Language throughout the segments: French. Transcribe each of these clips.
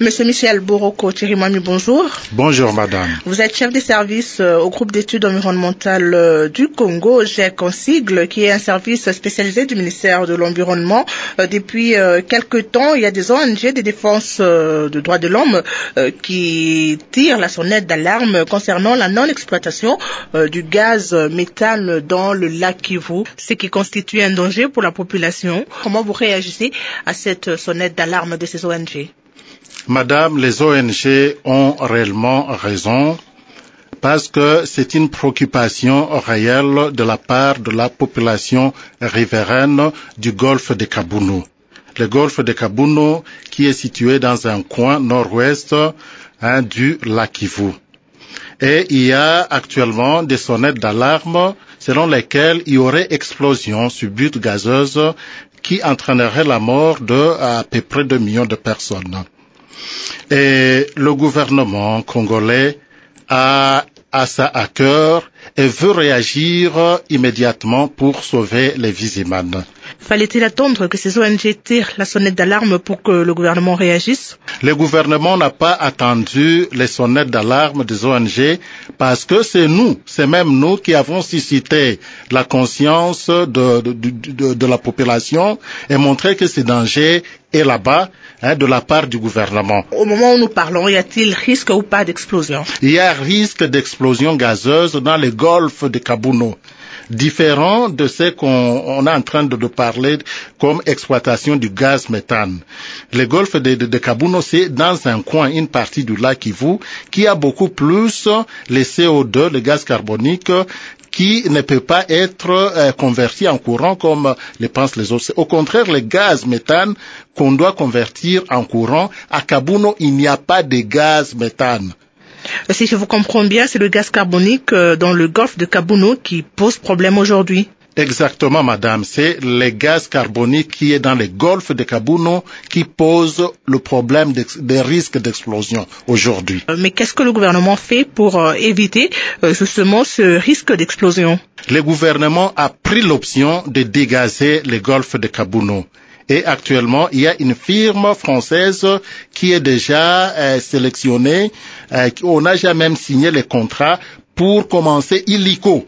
Monsieur Michel Boroko-Chirimwami, bonjour. Bonjour madame. Vous êtes chef de service au groupe d'études environnementales du Congo, GEC en sigle, qui est un service spécialisé du ministère de l'Environnement. Depuis quelque temps, il y a des ONG de défense de droits de l'homme qui tirent la sonnette d'alarme concernant la non-exploitation du gaz méthane dans le lac Kivu, ce qui constitue un danger pour la population. Comment vous réagissez à cette sonnette d'alarme de ces ONG? Madame, les ONG ont réellement raison parce que c'est une préoccupation réelle de la part de la population riveraine du golfe de Kabounu. Le golfe de Kabounu qui est situé dans un coin nord-ouest du lac Kivu. Et il y a actuellement des sonnettes d'alarme selon lesquelles il y aurait explosion subite gazeuse qui entraînerait la mort de à peu près 2 millions de personnes. Et le gouvernement congolais a ça à cœur et veut réagir immédiatement pour sauver les vies humaines. Fallait-il attendre que ces ONG tirent la sonnette d'alarme pour que le gouvernement réagisse? Le gouvernement n'a pas attendu les sonnettes d'alarme des ONG parce que c'est même nous qui avons suscité la conscience de la population et montré que ce danger est là-bas de la part du gouvernement. Au moment où nous parlons, y a-t-il risque ou pas d'explosion? Il y a risque d'explosion gazeuse dans le golfe de Kabounu, différent de ce qu'on est en train de parler comme exploitation du gaz méthane. Le golfe de Kabounu, c'est dans un coin, une partie du lac Kivu, qui a beaucoup plus le CO2, le gaz carbonique, qui ne peut pas être converti en courant comme le pensent les autres. Au contraire, le gaz méthane qu'on doit convertir en courant, à Kabounu, il n'y a pas de gaz méthane. Si je vous comprends bien, c'est le gaz carbonique dans le golfe de Kabounu qui pose problème aujourd'hui. Exactement, madame. C'est le gaz carbonique qui est dans le golfe de Kabounu qui pose le problème des risques d'explosion aujourd'hui. Mais qu'est-ce que le gouvernement fait pour éviter justement ce risque d'explosion? Le gouvernement a pris l'option de dégazer le golfe de Kabounu. Et actuellement, il y a une firme française qui est déjà sélectionnée. On a déjà même signé les contrats pour commencer illico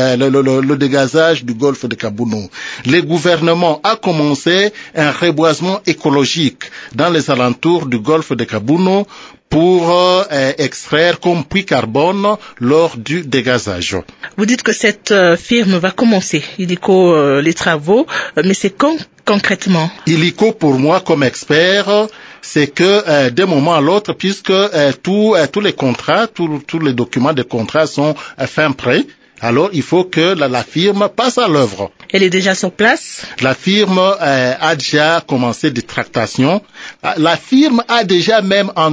le dégazage du golfe de Kabounu. Le gouvernement a commencé un reboisement écologique dans les alentours du golfe de Kabounu pour extraire comme puits carbone lors du dégazage. Vous dites que cette firme va commencer illico les travaux, mais c'est quand concrètement? Illico, pour moi, comme expert, c'est que d'un moment à l'autre, puisque tous les contrats, tous les documents de contrat sont fin prêts, alors il faut que la firme passe à l'œuvre. Elle est déjà sur place? La firme a déjà commencé des tractations. La firme a déjà même en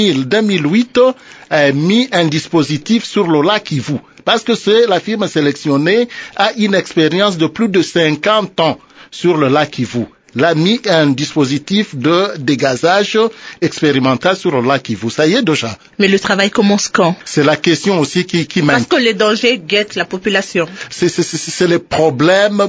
2008 mis un dispositif sur le lac Kivu. Parce que la firme sélectionnée a une expérience de plus de 50 ans sur le lac Kivu. Elle a mis un dispositif de dégazage expérimental sur le lac Kivu. Ça y est déjà. Mais le travail commence quand? C'est la question aussi qui Parce que les dangers guettent la population. C'est le problème.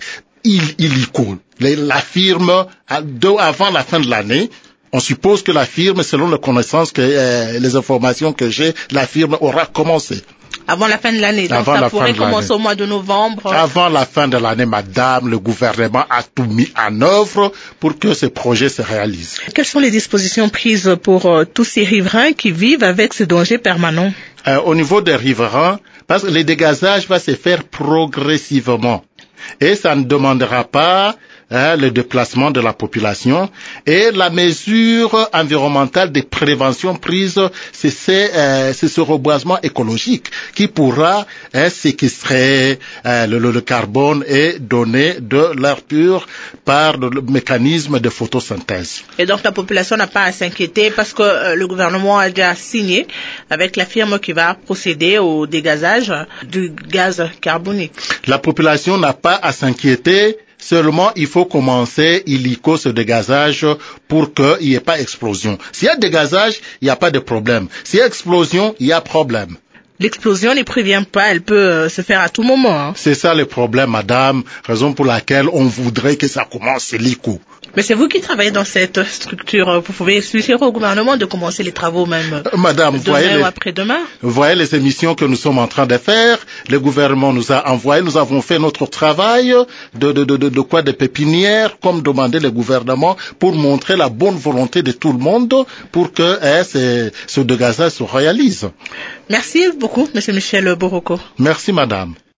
Il coule. La firme, avant la fin de l'année, on suppose que la firme, selon les connaissances les informations que j'ai, la firme aura commencé. Avant la fin de l'année, donc ça pourrait commencer au mois de novembre. Avant la fin de l'année, madame, le gouvernement a tout mis en œuvre pour que ce projet se réalise. Quelles sont les dispositions prises pour tous ces riverains qui vivent avec ce danger permanent? Au niveau des riverains, parce que le dégazage va se faire progressivement et ça ne demandera pas le déplacement de la population et la mesure environnementale de prévention prise, c'est ce reboisement écologique qui pourra séquestrer le carbone et donner de l'air pur par le mécanisme de photosynthèse. Et donc la population n'a pas à s'inquiéter parce que le gouvernement a déjà signé avec la firme qui va procéder au dégazage du gaz carbonique. La population n'a pas à s'inquiéter. Seulement, il faut commencer illico ce dégazage pour qu'il n'y ait pas explosion. S'il y a dégazage, il n'y a pas de problème. S'il y a explosion, il y a problème. l'explosion ne prévient pas, elle peut se faire à tout moment. Hein. C'est ça le problème, madame, raison pour laquelle on voudrait que ça commence l'ICO. Mais c'est vous qui travaillez dans cette structure. Vous pouvez suggérer au gouvernement de commencer les travaux même Madame, demain ou après-demain. Vous voyez les émissions que nous sommes en train de faire. Le gouvernement nous a envoyé, nous avons fait notre travail de pépinière, comme demandait le gouvernement, pour montrer la bonne volonté de tout le monde pour que ce dégazage se réalise. Merci beaucoup, Monsieur Michel Boroko. Merci, madame.